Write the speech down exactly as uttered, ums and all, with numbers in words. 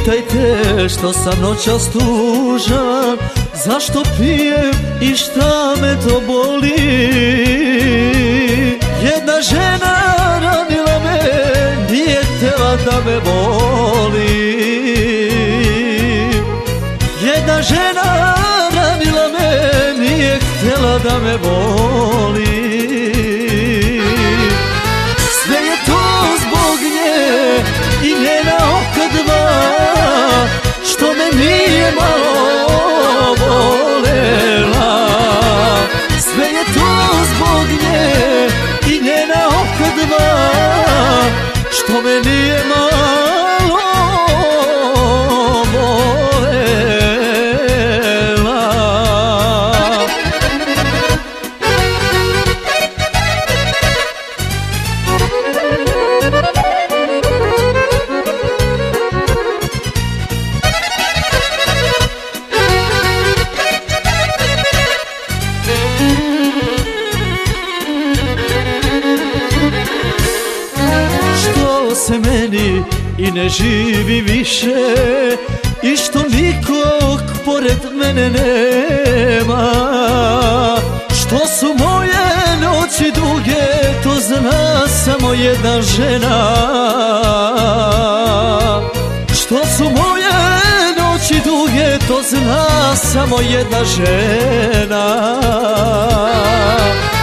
pitajte što sam noćas tužan, zašto pijem i šta me to boli. Jedna žena ranila me, nije htjela da me voli. Jedna žena ranila me, nije htjela da me voli. Sve je to zbog nje i njena oka dva, što me nije malo volela. Sve je to zbog nje i njena oka dva, što me nije malo volela. Se meni i ne živi više i što nikog pored mene nema. Što su moje noći duge, to zna samo jedna žena. Što su moje noći duge, to zna samo jedna žena.